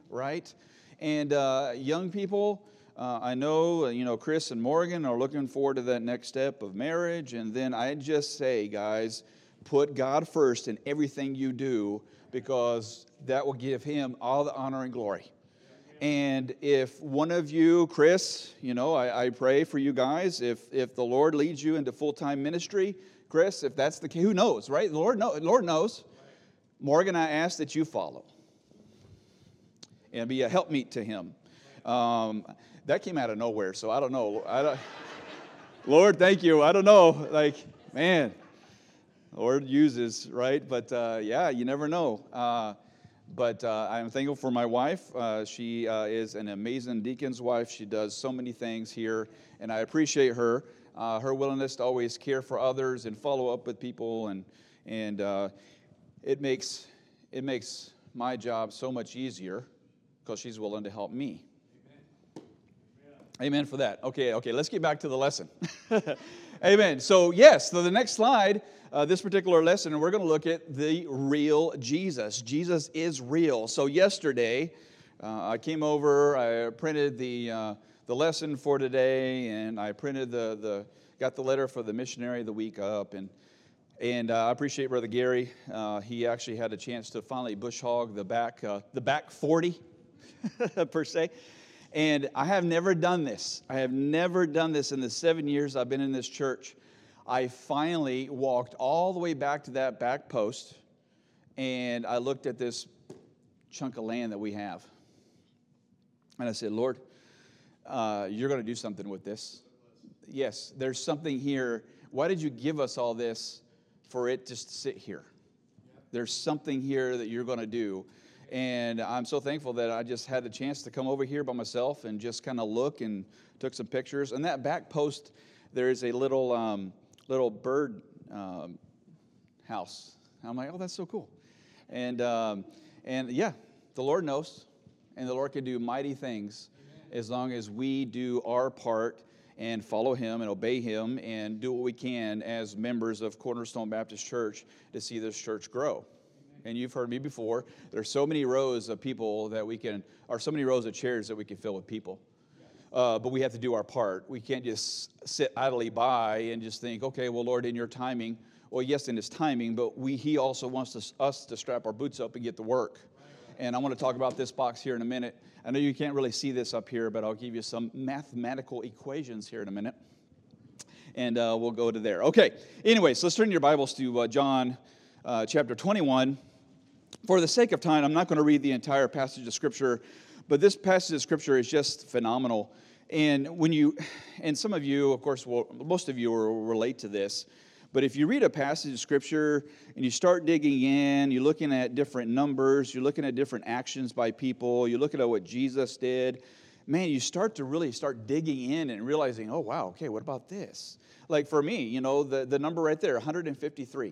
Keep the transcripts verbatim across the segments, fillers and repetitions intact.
right? And uh, young people, uh, I know, uh, you know, Chris and Morgan are looking forward to that next step of marriage. And then I just say, guys, put God first in everything you do, because that will give Him all the honor and glory. And if one of you, Chris, you know, I, I pray for you guys. If if the Lord leads you into full-time ministry, Chris, if that's the case, who knows, right? The Lord, know, Lord knows. Morgan, I ask that you follow and be a helpmeet to Him. Um, that came out of nowhere, so I don't know. I don't, Lord, thank you. I don't know. Like, man, Lord uses, right? But uh, yeah, you never know. Uh, but uh, I'm thankful for my wife. Uh, she uh, is an amazing deacon's wife. She does so many things here, and I appreciate her. Uh, her willingness to always care for others and follow up with people, and and uh, it makes it makes my job so much easier because she's willing to help me. Amen for that. Okay, okay, let's get back to the lesson. Amen. So, yes, so the next slide, uh, this particular lesson, and we're going to look at the real Jesus. Jesus is real. So, yesterday, uh, I came over, I printed the uh, the lesson for today, and I printed the, the got the letter for the missionary of the week up, and and uh, I appreciate Brother Gary. Uh, he actually had a chance to finally bush hog the back, uh, the back forty, per se. And I have never done this. I have never done this in the seven years I've been in this church. I finally walked all the way back to that back post, and I looked at this chunk of land that we have. And I said, Lord, uh, you're going to do something with this. Yes, there's something here. Why did you give us all this for it just to sit here? There's something here that you're going to do. And I'm so thankful that I just had the chance to come over here by myself and just kind of look and took some pictures. And that back post, there is a little um, little bird um, house. I'm like, oh, that's so cool. And um, and yeah, the Lord knows, and the Lord can do mighty things. Amen. As long as we do our part and follow Him and obey Him and do what we can as members of Cornerstone Baptist Church to see this church grow. And you've heard me before, there's so many rows of people that we can, or so many rows of chairs that we can fill with people. Uh, but we have to do our part. We can't just sit idly by and just think, okay, well, Lord, in your timing. Well, yes, in His timing, but we He also wants to, us to strap our boots up and get to work. And I want to talk about this box here in a minute. I know you can't really see this up here, but I'll give you some mathematical equations here in a minute. And uh, we'll go to there. Okay, anyways, let's turn your Bibles to uh, John uh, chapter twenty-one. For the sake of time, I'm not going to read the entire passage of Scripture, but this passage of Scripture is just phenomenal. And when you, and some of you, of course, will, most of you will relate to this, but if you read a passage of Scripture and you start digging in, you're looking at different numbers, you're looking at different actions by people, you're looking at what Jesus did, man, you start to really start digging in and realizing, oh, wow, okay, what about this? Like for me, you know, the, the number right there, one hundred fifty-three.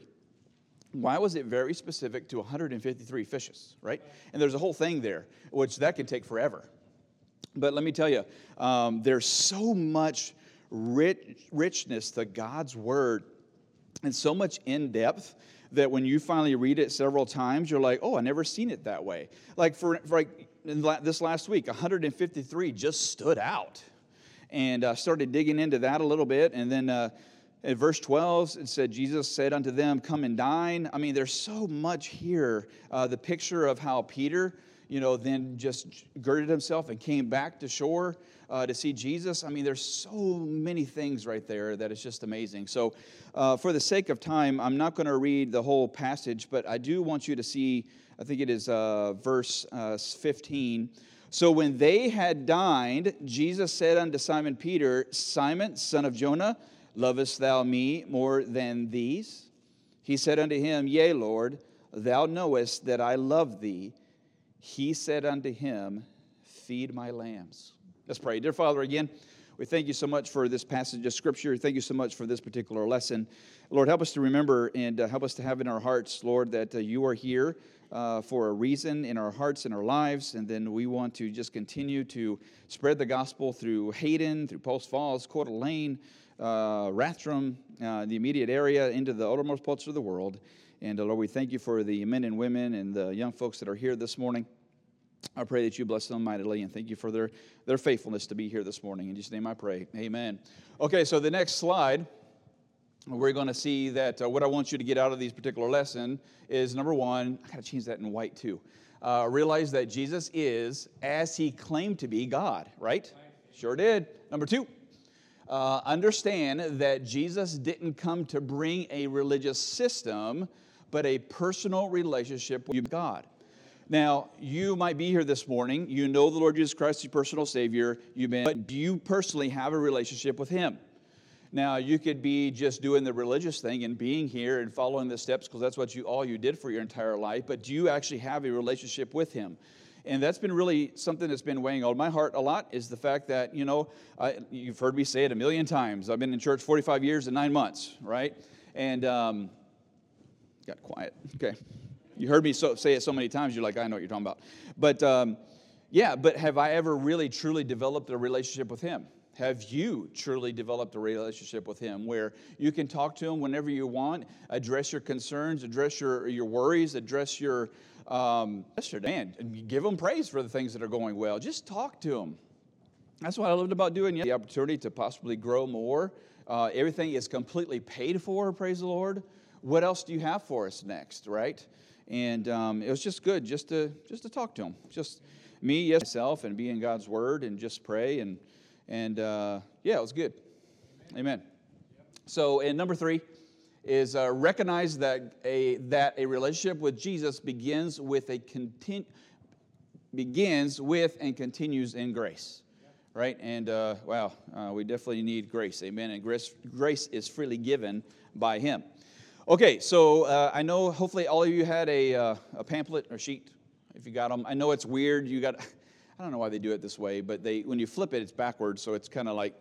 Why was it very specific to one hundred fifty-three fishes, right? And there's a whole thing there, which that could take forever. But let me tell you, um, there's so much rich, richness to God's Word and so much in-depth that when you finally read it several times, you're like, oh, I never seen it that way. Like for, for like in la- this last week, one hundred fifty-three just stood out. And I uh, started digging into that a little bit, and then Uh, in verse twelve, it said, Jesus said unto them, come and dine. I mean, there's so much here. Uh, the picture of how Peter, you know, then just girded himself and came back to shore uh, to see Jesus. I mean, there's so many things right there that it's just amazing. So uh, for the sake of time, I'm not going to read the whole passage, but I do want you to see, I think it is uh, verse uh, fifteen. So when they had dined, Jesus said unto Simon Peter, Simon, son of Jonah, lovest thou me more than these? He said unto him, Yea, Lord, thou knowest that I love thee. He said unto him, Feed my lambs. Let's pray. Dear Father, again, we thank you so much for this passage of Scripture. Thank you so much for this particular lesson. Lord, help us to remember and uh, help us to have in our hearts, Lord, that uh, you are here uh, for a reason in our hearts and our lives. And then we want to just continue to spread the gospel through Hayden, through Post Falls, Coeur d'Alene, Uh, Rathdrum, uh, the immediate area, into the outermost parts of the world. And uh, Lord, we thank you for the men and women and the young folks that are here this morning. I pray that you bless them mightily, and thank you for their, their faithfulness to be here this morning. In Jesus' name I pray. Amen. Okay, so the next slide, we're going to see that uh, what I want you to get out of these particular lesson is, number one, I got to change that in white too. Uh, realize that Jesus is, as he claimed to be, God, right? Sure did. Number two, uh, understand that Jesus didn't come to bring a religious system, but a personal relationship with God. Now, you might be here this morning. You know the Lord Jesus Christ, your personal Savior. You've been, but do you personally have a relationship with Him? Now, you could be just doing the religious thing and being here and following the steps because that's what you all you did for your entire life, but do you actually have a relationship with Him? And that's been really something that's been weighing on my heart a lot, is the fact that, you know, I, you've heard me say it a million times. I've been in church forty-five years and nine months, right? And um, got quiet. Okay. You heard me so, say it so many times, you're like, I know what you're talking about. But, um, yeah, but have I ever really, truly developed a relationship with Him? Have you truly developed a relationship with Him where you can talk to Him whenever you want, address your concerns, address your, your worries, address your, um, man, and give Him praise for the things that are going well. Just talk to Him. That's what I loved about doing the opportunity to possibly grow more. Uh, everything is completely paid for, praise the Lord. What else do you have for us next, right? And um, it was just good just to just to talk to Him. Just me, yes, myself, and be in God's Word and just pray. And, and uh, yeah, it was good. Amen. So, and number three is uh, recognize that a that a relationship with Jesus begins with a continu- begins with and continues in grace. Right? And, uh, wow, uh, we definitely need grace. Amen. And grace, grace is freely given by Him. Okay, so uh, I know hopefully all of you had a, uh, a pamphlet or sheet, if you got them. I know it's weird. You got, I don't know why they do it this way, but they when you flip it, it's backwards, so it's kind of like,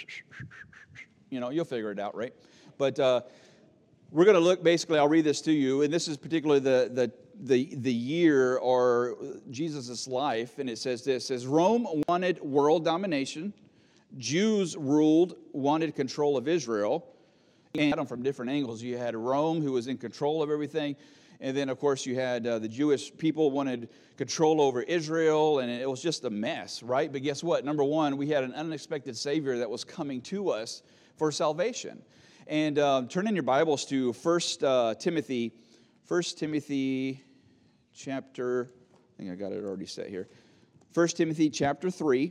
you know, you'll figure it out, right? But uh, we're going to look, basically, I'll read this to you, and this is particularly the the the, the year or Jesus' life, and it says this, it says, Rome wanted world domination, Jews ruled, wanted control of Israel, and had them from different angles. You had Rome, who was in control of everything, and then, of course, you had uh, the Jewish people wanted control over Israel, and it was just a mess, right? But guess what? Number one, we had an unexpected Savior that was coming to us for salvation. And uh, turn in your Bibles to First uh, Timothy, First Timothy chapter, I think I got it already set here. First Timothy chapter three.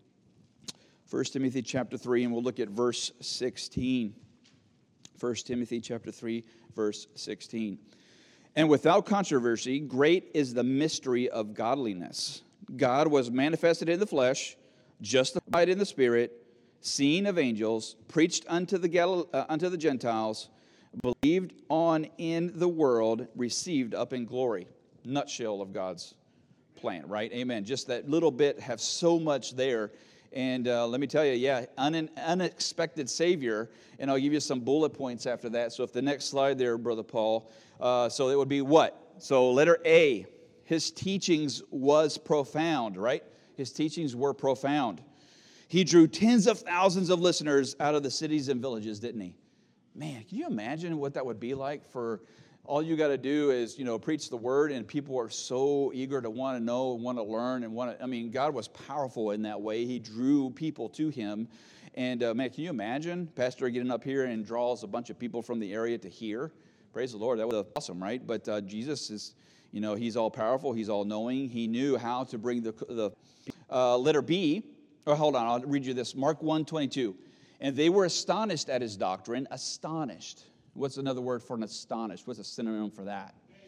First Timothy chapter three, and we'll look at verse sixteen. First Timothy chapter three, verse sixteen. And without controversy, great is the mystery of godliness. God was manifested in the flesh, justified in the spirit, seen of angels, preached unto the Gal- uh, unto the Gentiles, believed on in the world, received up in glory. Nutshell of God's plan, right? Amen. Just that little bit have so much there. And uh, let me tell you, yeah, un- unexpected Savior. And I'll give you some bullet points after that. So if the next slide there, Brother Paul. Uh, so it would be what? So letter A, His teachings was profound, right? His teachings were profound. He drew tens of thousands of listeners out of the cities and villages, didn't he? Man, can you imagine what that would be like for all you got to do is, you know, preach the word, and people are so eager to want to know, want to learn, and want to, I mean, God was powerful in that way. He drew people to Him. And, uh, man, can you imagine Pastor getting up here and draws a bunch of people from the area to hear? Praise the Lord. That was awesome, right? But uh, Jesus is, you know, He's all powerful. He's all knowing. He knew how to bring the, the uh, letter B. Oh, hold on. I'll read you this. Mark one twenty-two. And they were astonished at His doctrine. Astonished. What's another word for an astonished? What's a synonym for that?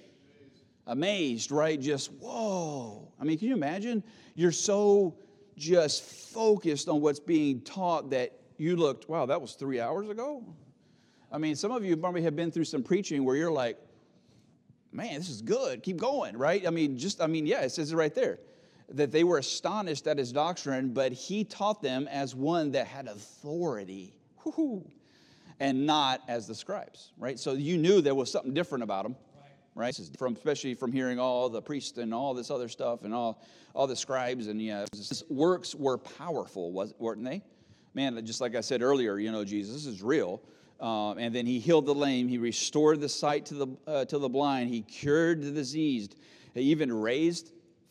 Amazed, right? Just, whoa. I mean, can you imagine? You're so just focused on what's being taught that you looked, wow, that was three hours ago? I mean, some of you probably have been through some preaching where you're like, man, this is good. Keep going, right? I mean, just, I mean, yeah, it says it right there. That they were astonished at His doctrine, but He taught them as one that had authority. Woo-hoo. And not as the scribes, right? So you knew there was something different about them, right? This is from, especially from hearing all the priests and all this other stuff and all, all the scribes. And yeah, His works were powerful, weren't they? Man, just like I said earlier, you know, Jesus is real. Um, and then He healed the lame. He restored the sight to the uh, to the blind. He cured the diseased. He even raised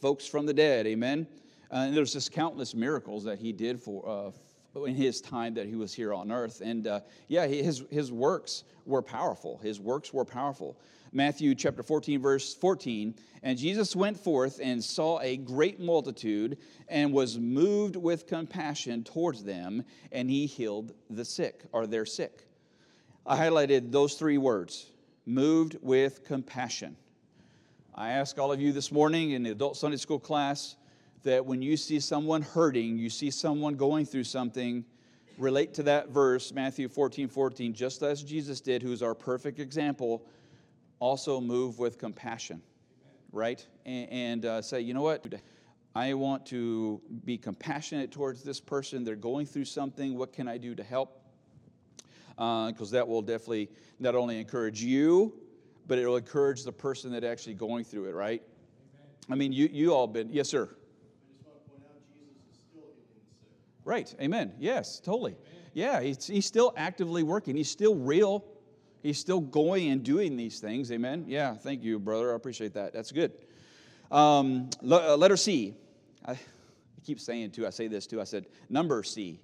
folks from the dead, amen. Uh, and there's just countless miracles that he did for uh, in his time that he was here on earth. And uh, yeah, his, his works were powerful. His works were powerful. Matthew chapter fourteen, verse fourteen, and Jesus went forth and saw a great multitude and was moved with compassion towards them, and he healed the sick, or their sick. I highlighted those three words, moved with compassion. I ask all of you this morning in the adult Sunday school class that when you see someone hurting, you see someone going through something, relate to that verse, Matthew fourteen, fourteen, just as Jesus did, who's our perfect example. Also move with compassion, right? And, and uh, say, you know what? I want to be compassionate towards this person. They're going through something. What can I do to help? Because uh, that will definitely not only encourage you, but it will encourage the person that actually going through it, right? Amen. I mean, you you all been, yes, sir. I just want to point out Jesus is still healing the sick. Right, amen. Yes, totally. Amen. Yeah, he's, he's still actively working. He's still real. He's still going and doing these things. Amen. Yeah, thank you, brother. I appreciate that. That's good. Um, letter C. I, I keep saying, too, I say this, too. I said, number C.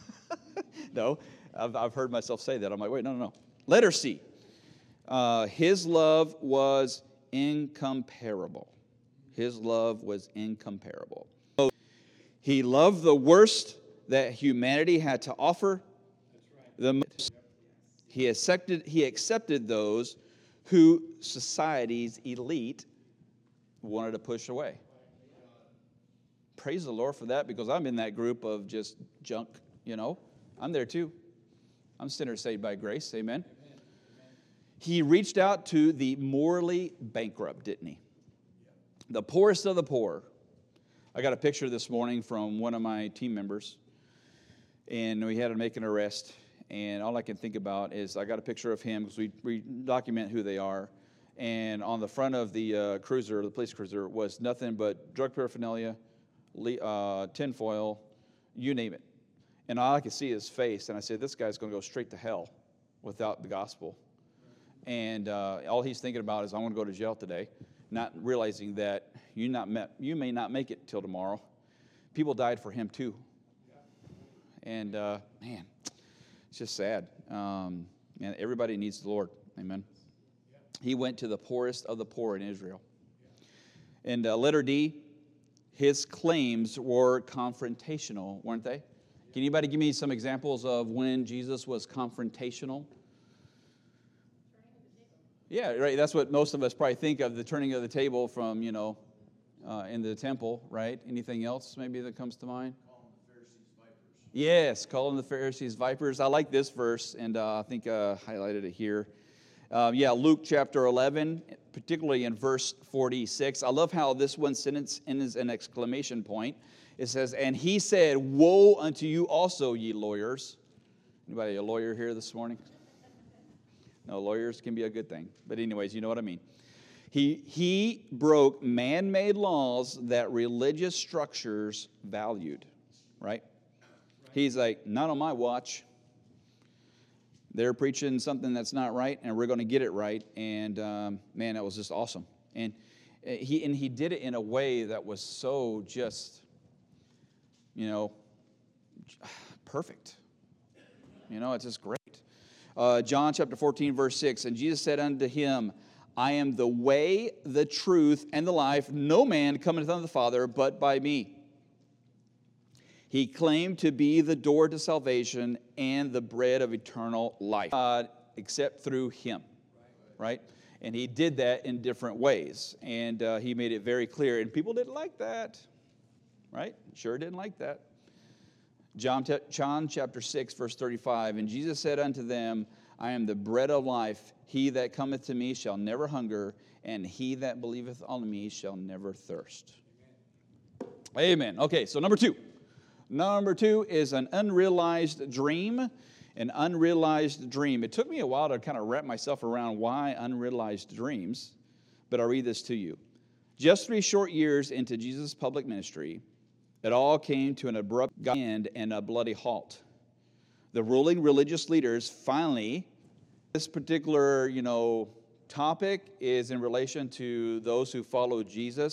No, I've, I've heard myself say that. I'm like, wait, no, no, no. Letter C. Uh, his love was incomparable. His love was incomparable. He loved the worst that humanity had to offer. The most. He accepted, he accepted those who society's elite wanted to push away. Praise the Lord for that, because I'm in that group of just junk, you know. I'm there too. I'm sinners saved by grace, amen. Amen. He reached out to the morally bankrupt, didn't he? The poorest of the poor. I got a picture this morning from one of my team members, and we had to make an arrest. And all I can think about is I got a picture of him because we, we document who they are. And on the front of the uh, cruiser, the police cruiser, was nothing but drug paraphernalia, uh, tinfoil, you name it. And all I could see is his face. And I said, this guy's going to go straight to hell without the gospel. And uh, all he's thinking about is, I want to go to jail today, not realizing that you, not met, you may not make it till tomorrow. People died for him too. And uh, man. It's just sad. Um, man, everybody needs the Lord. Amen. Yeah. He went to the poorest of the poor in Israel. Yeah. And uh, letter D, his claims were confrontational, weren't they? Yeah. Can anybody give me some examples of when Jesus was confrontational? Yeah, right. That's what most of us probably think of, the turning of the table from, you know, uh, in the temple, right? Anything else maybe that comes to mind? Yes, calling the Pharisees vipers. I like this verse, and uh, I think uh, highlighted it here. Uh, yeah, Luke chapter eleven, particularly in verse forty-six. I love how this one sentence is an exclamation point. It says, and he said, woe unto you also, ye lawyers. Anybody a lawyer here this morning? No, lawyers can be a good thing. But anyways, you know what I mean. He, he broke man-made laws that religious structures valued, right? He's like, not on my watch. They're preaching something that's not right, and we're going to get it right. And um, man, that was just awesome. And he and he did it in a way that was so just, you know, perfect. You know, it's just great. Uh, John chapter fourteen, verse six, and Jesus said unto him, I am the way, the truth, and the life. No man cometh unto the Father but by me. He claimed to be the door to salvation and the bread of eternal life, God, except through him, right? And he did that in different ways, and uh, he made it very clear. And people didn't like that, right? Sure didn't like that. John, John chapter six, verse thirty-five, and Jesus said unto them, I am the bread of life. He that cometh to me shall never hunger, and he that believeth on me shall never thirst. Amen. Amen. Okay, so number two. Number two is an unrealized dream. An unrealized dream. It took me a while to kind of wrap myself around why unrealized dreams, but I'll read this to you. Just three short years into Jesus' public ministry, it all came to an abrupt end and a bloody halt. The ruling religious leaders finally, this particular, you know, topic is in relation to those who follow Jesus,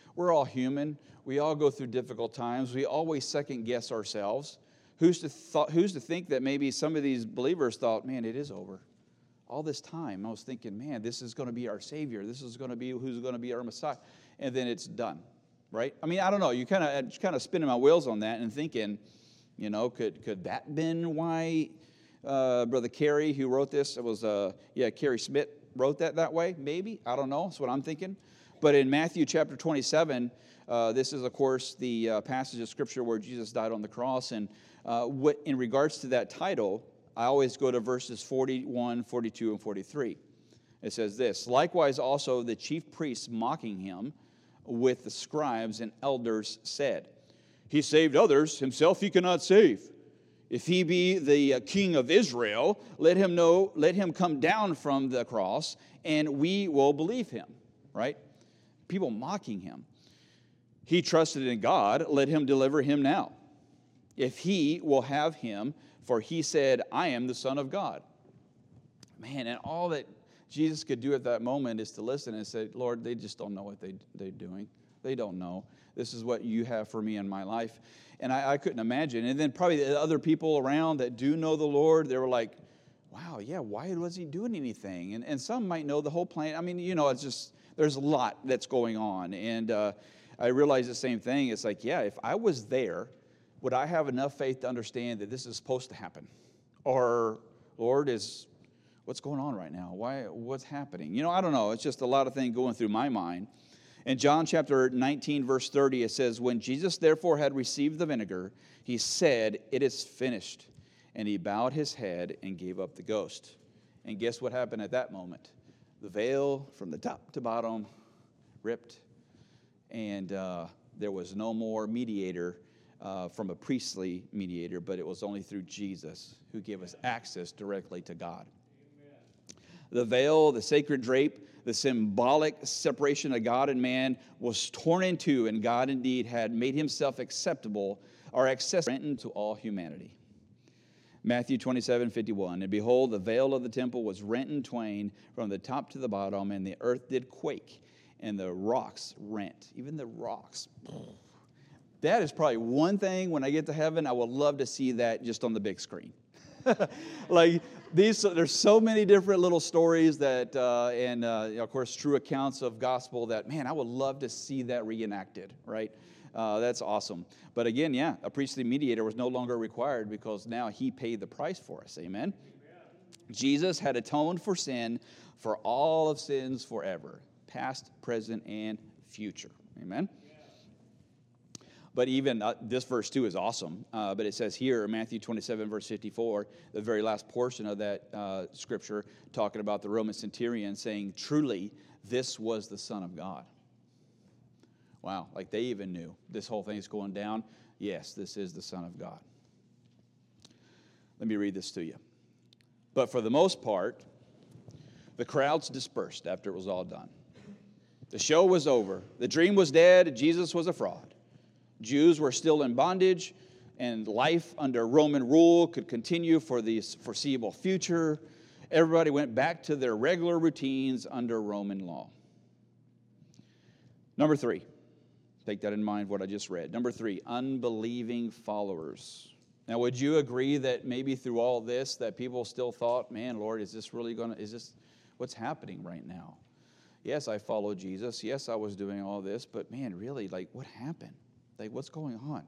We're all human. We all go through difficult times. We always second guess ourselves. Who's to, th- who's to think that maybe some of these believers thought, man, it is over. All this time, I was thinking, man, this is going to be our Savior. This is going to be who's going to be our Messiah. And then it's done, right? I mean, I don't know. You kind of kind of spinning my wheels on that and thinking, you know, could could that been why uh, Brother Kerry, who wrote this, it was, uh, yeah, Kerry Smith wrote that that way? Maybe. I don't know. That's what I'm thinking. But in Matthew chapter twenty-seven, uh, this is, of course, the uh, passage of Scripture where Jesus died on the cross. And uh, what in regards to that title, I always go to verses forty-one, forty-two, and forty-three. It says this, likewise also the chief priests mocking him with the scribes and elders said, he saved others, himself he cannot save. If he be the uh, king of Israel, let him know, let him come down from the cross, and we will believe him. Right? People mocking him. He trusted in God, let him deliver him now. If he will have him, for he said, I am the Son of God. Man, and all that Jesus could do at that moment is to listen and say, Lord, they just don't know what they, they're doing. They don't know. This is what you have for me in my life. And I, I couldn't imagine. And then probably the other people around that do know the Lord, they were like, wow, yeah, why was he doing anything? And, and some might know the whole plan. I mean, you know, it's just, there's a lot that's going on. And uh, I realized the same thing. It's like, yeah, if I was there, would I have enough faith to understand that this is supposed to happen? Or, Lord, is what's going on right now? Why? What's happening? You know, I don't know. It's just a lot of things going through my mind. In John chapter nineteen, verse thirty, it says, when Jesus therefore had received the vinegar, he said, it is finished. And he bowed his head and gave up the ghost. And guess what happened at that moment? The veil from the top to bottom ripped, and uh, there was no more mediator uh, from a priestly mediator, but it was only through Jesus who gave us access directly to God. Amen. The veil, the sacred drape, the symbolic separation of God and man was torn in two, and God indeed had made himself acceptable or accessible to all humanity. Matthew twenty-seven, fifty-one, and behold, the veil of the temple was rent in twain from the top to the bottom, and the earth did quake, and the rocks rent, even the rocks. That is probably one thing when I get to heaven, I would love to see that just on the big screen. Like these, there's so many different little stories that, uh, and uh, of course, true accounts of gospel that, man, I would love to see that reenacted, right? Uh, that's awesome. But again, yeah, a priestly mediator was no longer required because now he paid the price for us. Amen? Amen. Jesus had atoned for sin for all of sins forever, past, present, and future. Amen? But even uh, this verse too is awesome. Uh, but it says here, Matthew twenty-seven, verse fifty-four, the very last portion of that uh, scripture, talking about the Roman centurion saying, truly, this was the Son of God. Wow, like they even knew this whole thing is going down. Yes, this is the Son of God. Let me read this to you. But for the most part, the crowds dispersed after it was all done. The show was over. The dream was dead. Jesus was a fraud. Jews were still in bondage, and life under Roman rule could continue for the foreseeable future. Everybody went back to their regular routines under Roman law. Number three. Take that in mind, what I just read. Number three, unbelieving followers. Now, would you agree that maybe through all this that people still thought, man, Lord, is this really going to, is this what's happening right now? Yes, I followed Jesus. Yes, I was doing all this, but man, really, like what happened? Like what's going on?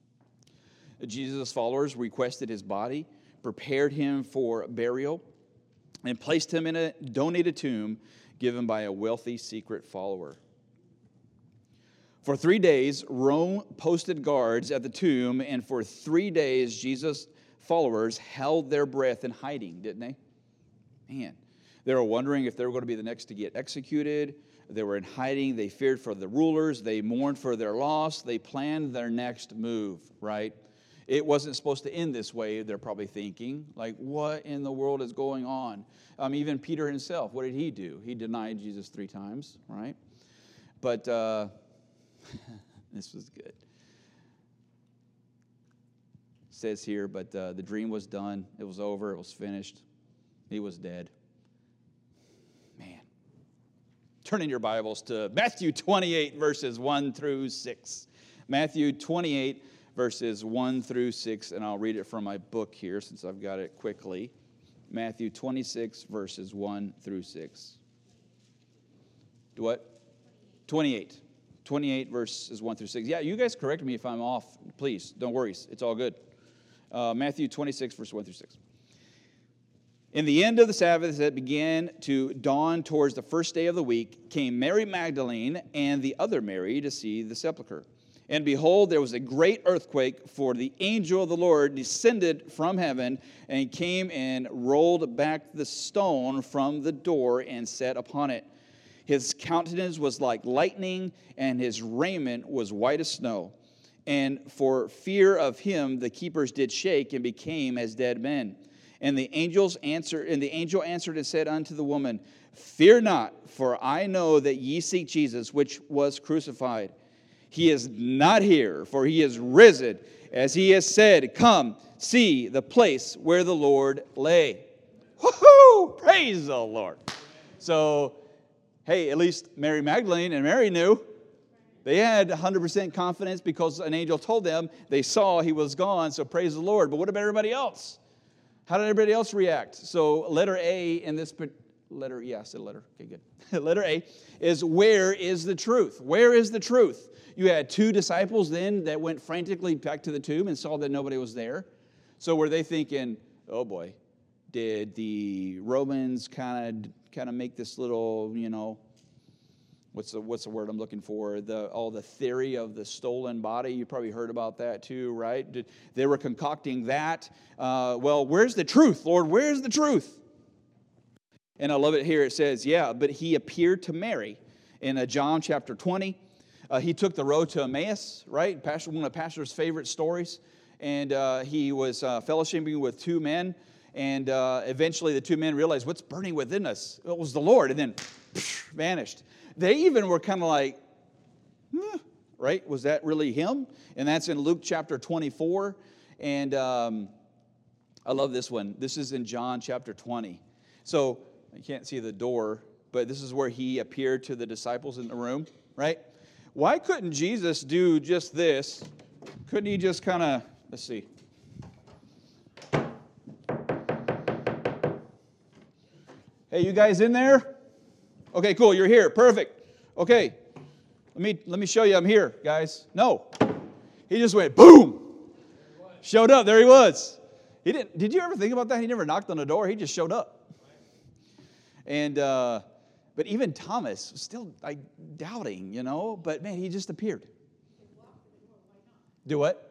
Jesus' followers requested his body, prepared him for burial, and placed him in a donated tomb given by a wealthy secret follower. For three days, Rome posted guards at the tomb, and for three days, Jesus' followers held their breath in hiding, didn't they? Man, they were wondering if they were going to be the next to get executed. They were in hiding. They feared for the rulers. They mourned for their loss. They planned their next move, right? It wasn't supposed to end this way, they're probably thinking. Like, what in the world is going on? Um, even Peter himself, what did he do? He denied Jesus three times, right? But uh, this was good. It says here, but uh, the dream was done. It was over. It was finished. He was dead. Man. turn in your Bibles to Matthew twenty-eight, verses one through six. Matthew twenty-eight, verses one through six, and I'll read it from my book here since I've got it quickly. Matthew twenty-six, verses one through six. What? twenty-eight. twenty-eight, verses one through six. Yeah, you guys correct me if I'm off. Please, don't worry. It's all good. Uh, Matthew twenty-six, verse one through six. In the end of the Sabbath, as it began to dawn towards the first day of the week, came Mary Magdalene and the other Mary to see the sepulchre. And behold, there was a great earthquake, for the angel of the Lord descended from heaven, and he came and rolled back the stone from the door and sat upon it. His countenance was like lightning, and his raiment was white as snow. And for fear of him, the keepers did shake and became as dead men. And the angels answered, and the angel answered and said unto the woman, Fear not, for I know that ye seek Jesus, which was crucified. He is not here, for he is risen, as he has said. Come, see the place where the Lord lay. Woo-hoo! Praise the Lord. So, hey, at least Mary Magdalene and Mary knew. They had one hundred percent confidence because an angel told them. They saw he was gone, so praise the Lord. But what about everybody else? How did everybody else react? So letter A in this, letter, yeah, I said letter, okay, good. Letter A is, where is the truth? Where is the truth? You had two disciples then that went frantically back to the tomb and saw that nobody was there. So were they thinking, oh boy, did the Romans kind of kind of make this little, you know, what's the what's the word I'm looking for? The all the theory of the stolen body. You probably heard about that too, right? Did, they were concocting that. Uh, well, where's the truth, Lord? Where's the truth? And I love it here. It says, yeah, but he appeared to Mary in uh, John chapter twenty. Uh, he took the road to Emmaus, right? Pastor, one of Pastor's favorite stories. And uh, he was uh, fellowshipping with two men. And uh, eventually the two men realized, what's burning within us? It was the Lord. And then psh, vanished. They even were kind of like, eh, right? Was that really him? And that's in Luke chapter twenty-four. And um, I love this one. This is in John chapter twenty. So you can't see the door, but this is where he appeared to the disciples in the room, right? Why couldn't Jesus do just this? Couldn't he just kind of, let's see. Hey, you guys in there? Okay, cool, you're here. Perfect. Okay. Let me let me show you I'm here, guys. No. He just went boom. Showed up. There he was. He didn't did you ever think about that? He never knocked on the door. He just showed up. And uh, but even Thomas was still like doubting, you know, but man, he just appeared. Do what?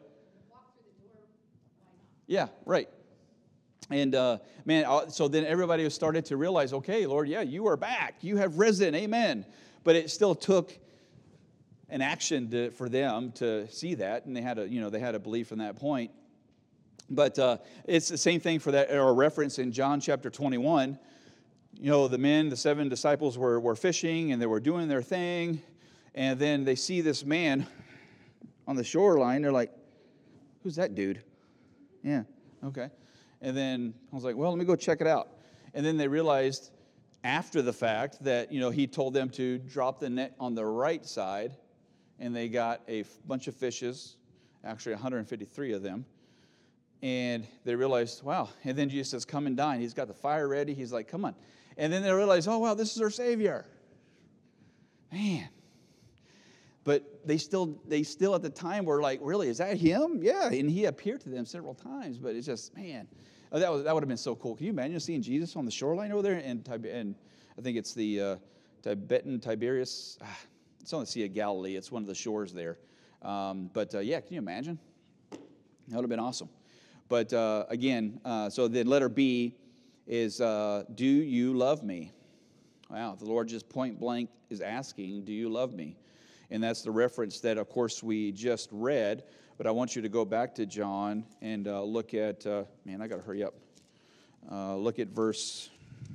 Yeah, right. And, uh, man, so then everybody started to realize, okay, Lord, yeah, you are back. You have risen. Amen. But it still took an action to, for them to see that, and they had to, you know, they had to believe from that point. But uh, it's the same thing for that, or reference in John chapter twenty-one. You know, the men, the seven disciples were, were fishing, and they were doing their thing, and then they see this man on the shoreline. They're like, who's that dude? Yeah, okay. And then I was like, well, let me go check it out. And then they realized after the fact that, you know, he told them to drop the net on the right side, and they got a bunch of fishes, actually one hundred fifty-three of them. And they realized, wow. And then Jesus says, come and dine. He's got the fire ready. He's like, come on. And then they realized, oh, wow, this is our Savior. Man. But they still, they still at the time were like, really, is that him? Yeah, and he appeared to them several times. But it's just, man, oh, that was that would have been so cool. Can you imagine seeing Jesus on the shoreline over there? And, and I think it's the uh, Tibetan Tiberias. Ah, it's on the Sea of Galilee. It's one of the shores there. Um, but uh, yeah, can you imagine? That would have been awesome. But uh, again, uh, so then letter B is, uh, do you love me? Wow, the Lord just point blank is asking, do you love me? And that's the reference that, of course, we just read. But I want you to go back to John and uh, look at, uh, man, I got to hurry up. Uh, look at verse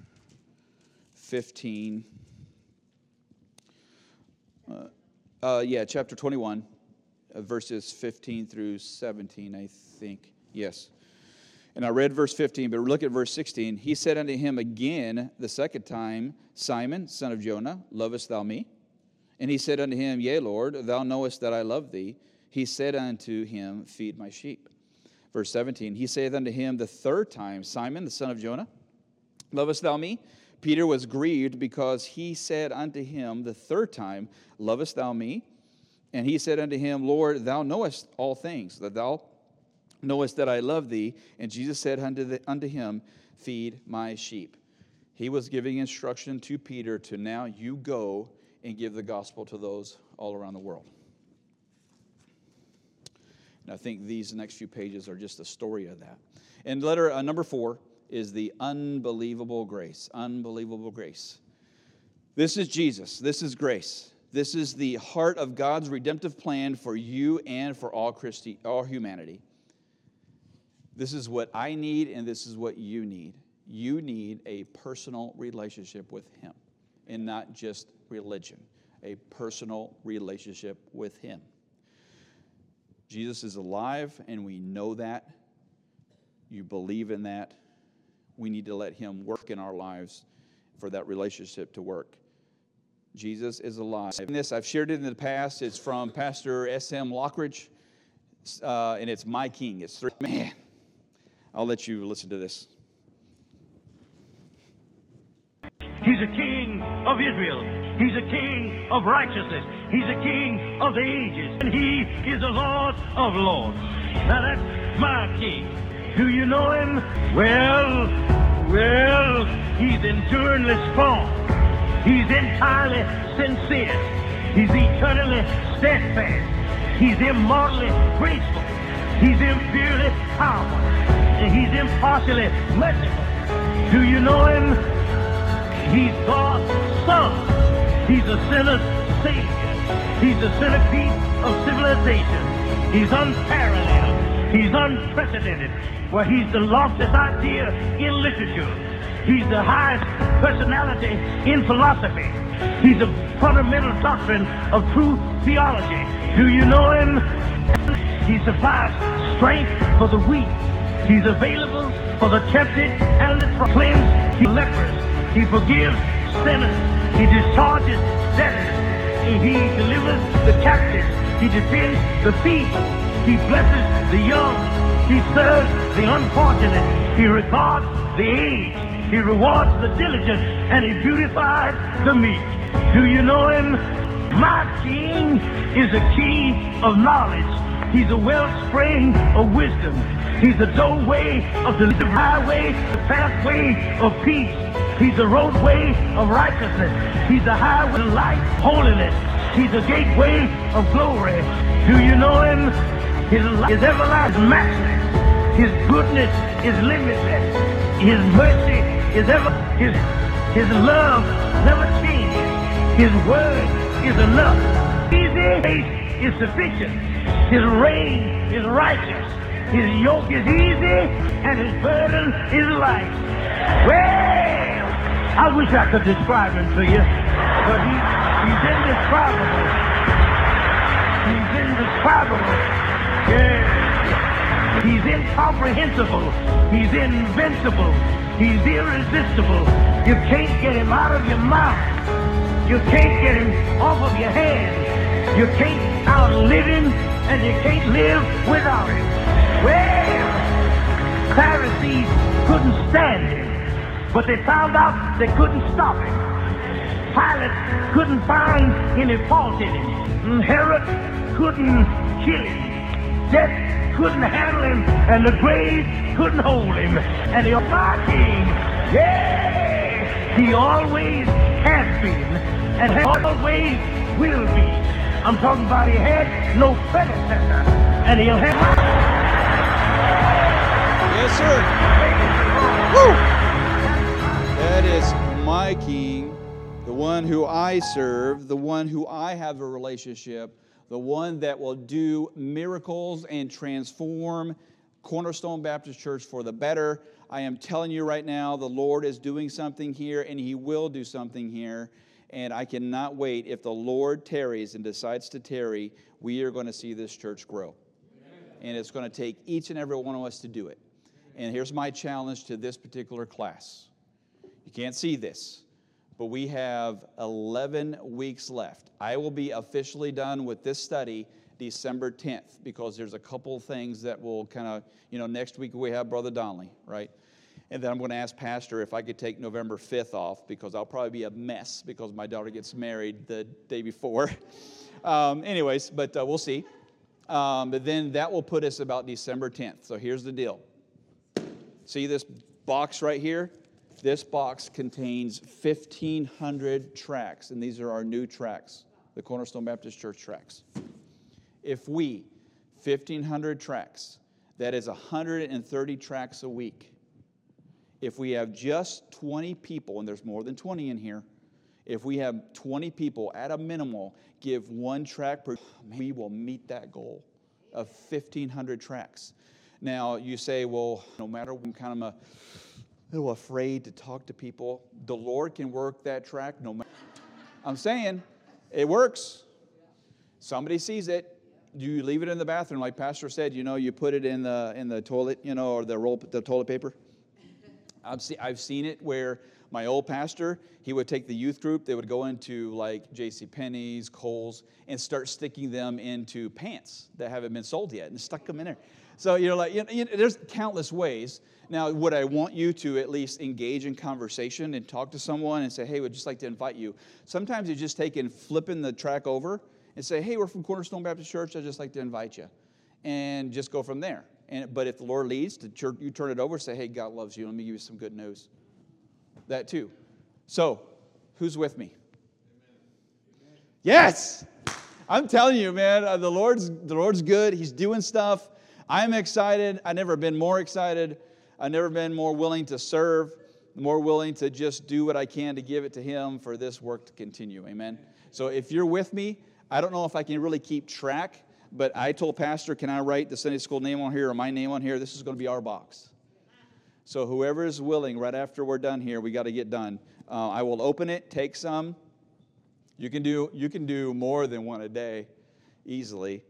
fifteen. Uh, uh, yeah, chapter twenty-one, uh, verses fifteen through seventeen, I think. Yes. And I read verse fifteen, but look at verse sixteen. He said unto him again the second time, Simon, son of Jonah, lovest thou me? And he said unto him, Yea, Lord, thou knowest that I love thee. He said unto him, Feed my sheep. Verse seventeen, he saith unto him the third time, Simon, the son of Jonah, lovest thou me? Peter was grieved because he said unto him the third time, Lovest thou me? And he said unto him, Lord, thou knowest all things, that thou knowest that I love thee. And Jesus said unto, the, unto him, Feed my sheep. He was giving instruction to Peter to now you go and give the gospel to those all around the world. And I think these next few pages are just a story of that. And letter uh, number four is the unbelievable grace. Unbelievable grace. This is Jesus. This is grace. This is the heart of God's redemptive plan for you and for all Christi- all humanity. This is what I need, and this is what you need. You need a personal relationship with Him, and not just religion. A personal relationship with Him. Jesus is alive, and we know that. You believe in that. We need to let Him work in our lives for that relationship to work. Jesus is alive. And this, I've shared it in the past. It's from Pastor S M Lockridge, uh, and it's My King. It's three. Man, I'll let you listen to this. He's a king of Israel. He's a king of righteousness. He's a king of the ages. And he is the Lord of lords. Now that's my king. Do you know him? Well, well, he's enduringly strong. He's entirely sincere. He's eternally steadfast. He's immortally graceful. He's imperially powerful. And he's impartially merciful. Do you know him? He's God's Son. He's a sinner's Savior. He's the centerpiece of civilization. He's unparalleled. He's unprecedented. Well, he's the loftiest idea in literature. He's the highest personality in philosophy. He's a fundamental doctrine of true theology. Do you know him? He supplies strength for the weak. He's available for the tempted and the cleansed. He lepers. He forgives sinners. He discharges debtors. He delivers the captives. He defends the feeble. He blesses the young. He serves the unfortunate. He regards the aged. He rewards the diligent. And he beautifies the meek. Do you know him? My King is a key of knowledge. He's a wellspring of wisdom. He's the doorway of the highway, the pathway of peace. He's the roadway of righteousness. He's the highway of light, holiness. He's the gateway of glory. Do you know him? His life is everlasting, matchless. His goodness is limitless. His mercy is ever, his, his love never changes. His word is enough. Easy grace is sufficient. His reign is righteous. His yoke is easy and his burden is light. Well, I wish I could describe him to you, but he, he's indescribable. He's indescribable. Yeah. He's incomprehensible. He's invincible. He's irresistible. You can't get him out of your mouth. You can't get him off of your hand. You can't outlive him, and you can't live without him. Well, Pharisees couldn't stand him, but they found out they couldn't stop him. Pilate couldn't find any fault in him. Herod couldn't kill him. Death couldn't handle him, and the grave couldn't hold him. And the Almighty, yeah, he always has been, and always will be. I'm talking about he had no predecessor, and he'll have. Yes, sir. Woo! That is my King, the one who I serve, the one who I have a relationship, the one that will do miracles and transform Cornerstone Baptist Church for the better. I am telling you right now, the Lord is doing something here, and He will do something here. And I cannot wait. If the Lord tarries and decides to tarry, we are going to see this church grow. And it's going to take each and every one of us to do it. And here's my challenge to this particular class. You can't see this, but we have eleven weeks left. I will be officially done with this study December tenth, because there's a couple things that will kind of, you know, next week we have Brother Donnelly, right? And then I'm going to ask Pastor if I could take November fifth off, because I'll probably be a mess because my daughter gets married the day before. um, anyways, but uh, we'll see. Um, but then that will put us about December tenth. So here's the deal. See this box right here? This box contains fifteen hundred tracts, and these are our new tracts, the Cornerstone Baptist Church tracts. If we, fifteen hundred tracts, that is one hundred thirty tracts a week. If we have just twenty people, and there's more than twenty in here, if we have twenty people at a minimal give one tract per, we will meet that goal of fifteen hundred tracts. Now, you say, well, no matter what, I'm kind of a little afraid to talk to people. The Lord can work that tract no matter. I'm saying it works. Somebody sees it. Do you leave it in the bathroom, like Pastor said? You know, you put it in the in the toilet, you know, or the roll, the toilet paper. I've seen I've seen it where my old pastor, he would take the youth group. They would go into like J C Penney's, Kohl's, and start sticking them into pants that haven't been sold yet, and stuck them in there. So you're like, you know, you know, there's countless ways. Now, would I want you to at least engage in conversation and talk to someone and say, hey, we'd just like to invite you? Sometimes you just take and flipping the track over and say, hey, we're from Cornerstone Baptist Church. I'd just like to invite you. And just go from there. And But if the Lord leads, to church, you turn it over and say, hey, God loves you. Let me give you some good news. That too. So, who's with me? Amen. Yes! I'm telling you, man, uh, the Lord's the Lord's good. He's doing stuff. I'm excited. I've never been more excited. I've never been more willing to serve, more willing to just do what I can to give it to Him for this work to continue. Amen. So if you're with me, I don't know if I can really keep track, but I told Pastor, can I write the Sunday school name on here or my name on here? This is going to be our box. So whoever is willing, right after we're done here, we got to get done. Uh, I will open it, take some. You can do you can do more than one a day, easily.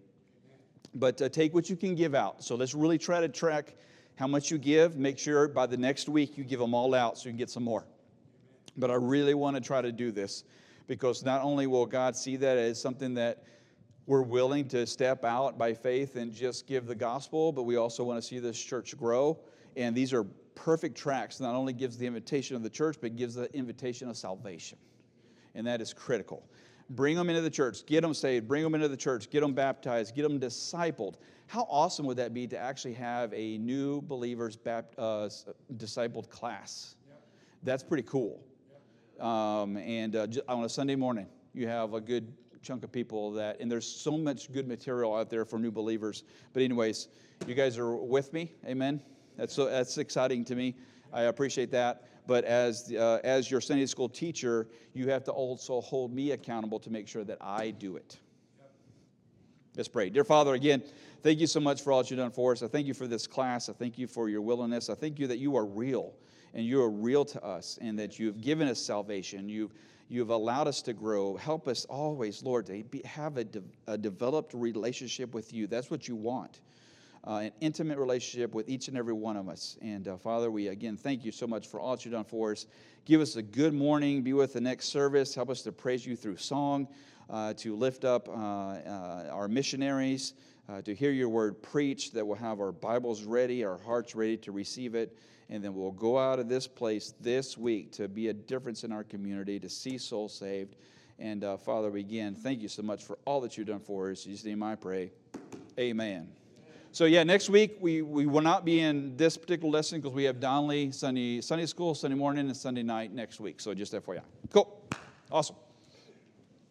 But uh, take what you can give out. So let's really try to track how much you give. Make sure by the next week you give them all out so you can get some more. But I really want to try to do this, because not only will God see that as something that we're willing to step out by faith and just give the gospel, but we also want to see this church grow. And these are perfect tracts. Not only gives the invitation of the church, but gives the invitation of salvation. And that is critical. Bring them into the church. Get them saved. Bring them into the church. Get them baptized. Get them discipled. How awesome would that be to actually have a new believers bapt, uh, discipled class? Yep. That's pretty cool. Yep. Um, and uh, on a Sunday morning, you have a good chunk of people that, and there's so much good material out there for new believers. But anyways, you guys are with me. Amen. That's so that's exciting to me. I appreciate that. But as uh, as your Sunday school teacher, you have to also hold me accountable to make sure that I do it. Yep. Let's pray. Dear Father, again, thank you so much for all that you've done for us. I thank you for this class. I thank you for your willingness. I thank you that you are real, and you are real to us, and that you've given us salvation. You've You've allowed us to grow. Help us always, Lord, to be, have a, de, a developed relationship with you. That's what you want. Uh, an intimate relationship with each and every one of us. And uh, Father, we again thank you so much for all that you've done for us. Give us a good morning. Be with the next service. Help us to praise you through song, uh, to lift up uh, uh, our missionaries, uh, to hear your word preached, that we'll have our Bibles ready, our hearts ready to receive it. And then we'll go out of this place this week to be a difference in our community, to see souls saved. And uh, Father, we again thank you so much for all that you've done for us. In Jesus' name I pray. Amen. So yeah, next week we, we will not be in this particular lesson because we have Donnelly Sunday Sunday school, Sunday morning, and Sunday night next week. So just F Y I. Cool. Awesome.